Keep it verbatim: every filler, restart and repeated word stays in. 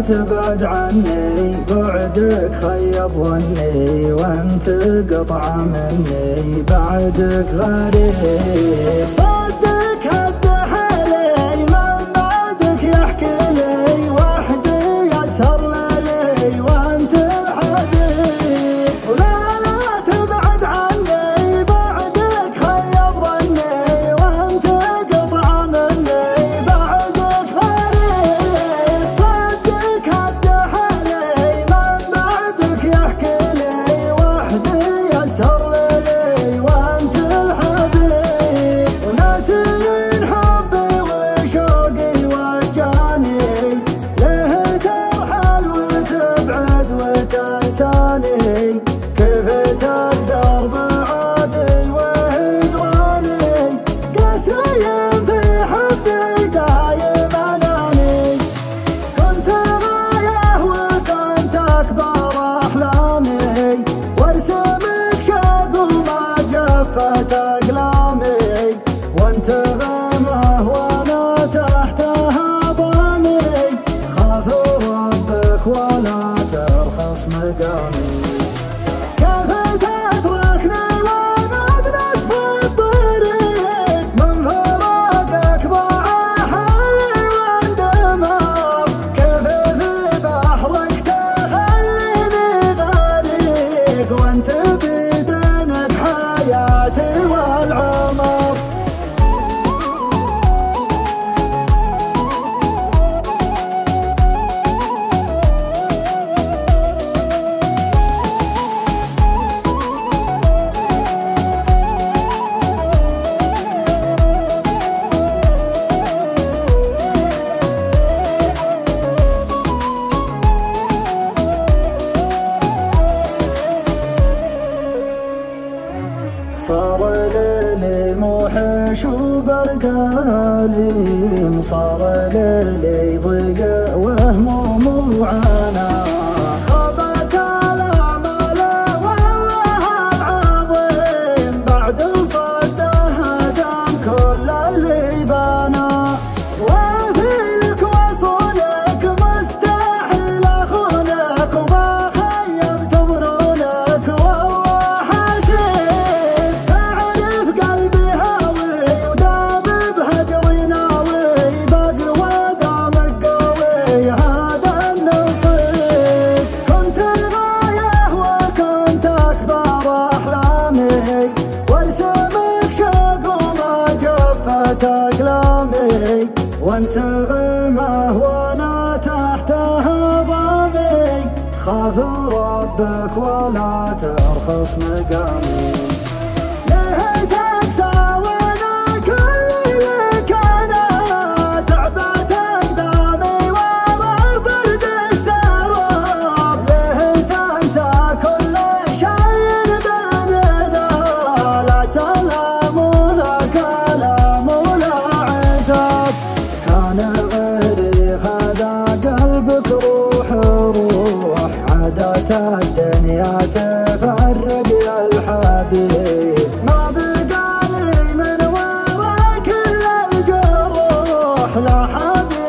تبعد عني، بعدك خيب ظني وانت قطعة مني، بعدك غريب. صدق هد حالي من بعدك يحكي لي، وحدي يسهر ليلي وانت الحبيب. ولا لا تبعد عني، بعدك خيب ظني وانت قطعة مني، بعدك غريب. صدق هد حالي من بعدك يحكي لي، وحدي يسهر ليلي وانت الحبيب. وناسين حبي وشوقي واشجاني، ليه ترحل وتبعد وتنساني، كيف تقدر بعدي وهجراني، قاسي في حبي دايم اناني. كنت غاية وكنت اكبر احلامي، وارسمك شوق وما جفت اقلامي، وانت غمه وانا تحتها ضامي، خاف ربك ولا ترخص مقامي. كيف تتركني وانا بنصف الطريق، من فراقك ضاع حالي واندمر، كيف في بحرك تخليني غريق، وانت بيدينك حياتي والعمر. صار ليلي موحش وبرقالي، صار ليلي ضيق وهموم وعانى، خابت الامال والله العظيم، بعد صده دام كل اللي بنا. وفيلك وصولك مستحيل اخونك، وما خيبت ظنونك والله حسيب. تعرف قلبي هاوي ودام بهجري ناوي، بقوى دامك قوي هذا النصيب. كنت الغاية وكنت اكبر احلامي، وارسمك شوق وما جفت اقلامي، وانت غمه وانا تحتها ضامي، خاف ربك ولا ترخص مقامي. ليه تقسى وانا كل لك انا، تعبت اقدامي ورا طرد السراب، ليه تنسى كل شيء بيننا، لا سلام ولا كلام ولا عتاب. كان غيري خذا قلبك روح روح، عادات الدنيا تفرق يا الحبيب، ما بقى لي من وراك الا الجروح، لا حبيب